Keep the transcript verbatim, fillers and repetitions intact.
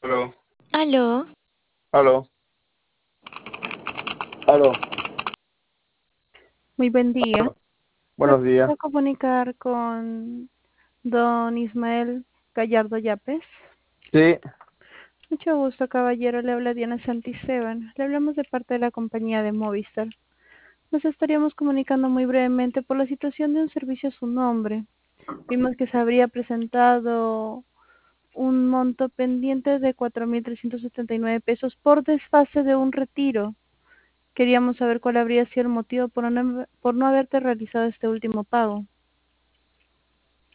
Aló, Aló, aló, aló. muy buen día. ¿Me Buenos días. puedo comunicar con don Ismael Gallardo Yapes? Sí, Mucho gusto, caballero. Le habla Diana Santisteban. Le hablamos de parte de la compañía de Movistar. Nos estaríamos comunicando muy brevemente por la situación de un servicio a su nombre. Vimos que se habría presentado un monto pendiente de cuatro mil trescientos setenta y nueve pesos por desfase de un retiro. Queríamos saber cuál habría sido el motivo por no, por no haberte realizado este último pago.